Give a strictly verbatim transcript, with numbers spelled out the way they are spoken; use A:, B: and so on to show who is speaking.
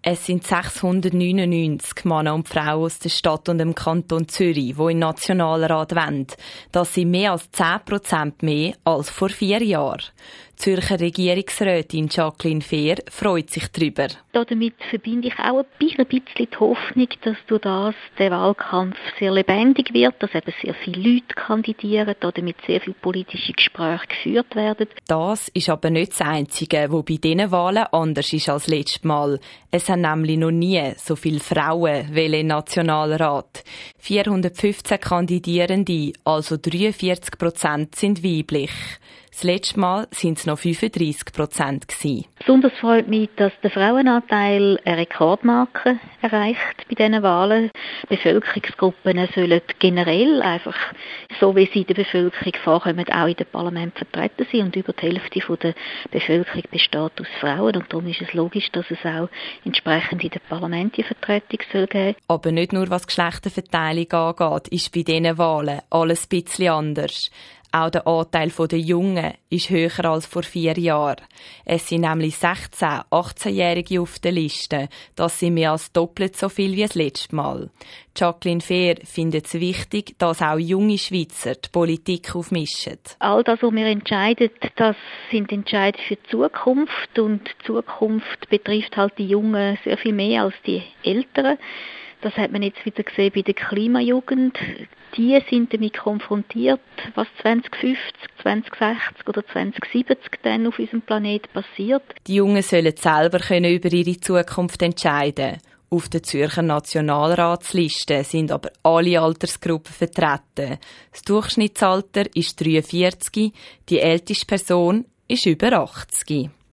A: Es sind sechshundertneunundneunzig Männer und Frauen aus der Stadt und dem Kanton Zürich, die in den Nationalrat wollen. Das sind mehr als zehn Prozent mehr als vor vier Jahren. Die Zürcher Regierungsrätin Jacqueline Fehr freut sich darüber.
B: Damit verbinde ich auch ein bisschen die Hoffnung, dass durch das der Wahlkampf sehr lebendig wird, dass eben sehr viele Leute kandidieren, damit sehr viele politische Gespräche geführt werden.
A: Das ist aber nicht das Einzige, was bei diesen Wahlen anders ist als letztes Mal. Es haben nämlich noch nie so viele Frauen wählen im Nationalrat. vierhundertfünfzehn Kandidierende, also dreiundvierzig Prozent, sind weiblich. Das letzte Mal waren es noch fünfunddreissig Prozent.
B: Besonders freut mich, dass der Frauenanteil eine Rekordmarke erreicht bei diesen Wahlen. Bevölkerungsgruppen sollen generell einfach, so wie sie in der Bevölkerung vorkommen, auch in den Parlament vertreten sein. Und über die Hälfte der Bevölkerung besteht aus Frauen. Und darum ist es logisch, dass es auch entsprechend in den Parlamenten Vertretung soll geben.
A: Aber nicht nur was Geschlechterverteilung angeht, ist bei diesen Wahlen alles ein bisschen anders. Auch der Anteil der Jungen ist höher als vor vier Jahren. Es sind nämlich sechzehn-, achtzehnjährige auf der Liste. Das sind mehr als doppelt so viel wie das letzte Mal. Jacqueline Fehr findet es wichtig, dass auch junge Schweizer die Politik aufmischen.
B: All das, was wir entscheiden, das sind Entscheidungen für die Zukunft. Und die Zukunft betrifft halt die Jungen sehr viel mehr als die Älteren. Das hat man jetzt wieder gesehen bei der Klimajugend. Die sind damit konfrontiert, was zwanzig fünfzig, zwanzig sechzig oder zwanzig siebzig dann auf unserem Planeten passiert.
A: Die Jungen sollen selber können über ihre Zukunft entscheiden. Auf der Zürcher Nationalratsliste sind aber alle Altersgruppen vertreten. Das Durchschnittsalter ist dreiundvierzig, die älteste Person ist über achtzig.